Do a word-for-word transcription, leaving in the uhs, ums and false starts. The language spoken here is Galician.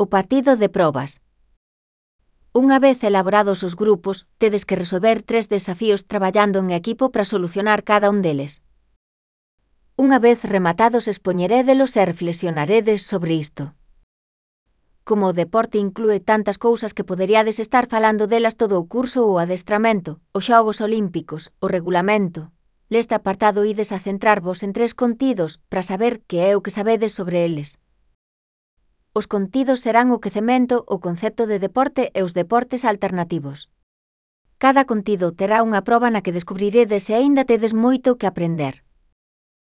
O partido de probas. Unha vez elaborados os grupos, tedes que resolver tres desafíos traballando en equipo para solucionar cada un deles. Unha vez rematados expoñerédelos e reflexionaredes sobre isto. Como o deporte inclúe tantas cousas que poderíades estar falando delas todo o curso ou adestramento, os Xogos Olímpicos, o regulamento. Leste apartado ides a centrarvos en tres contidos para saber que é o que sabedes sobre eles. Os contidos serán o quecemento, o concepto de deporte e os deportes alternativos. Cada contido terá unha proba na que descubriredes se aínda tedes moito que aprender.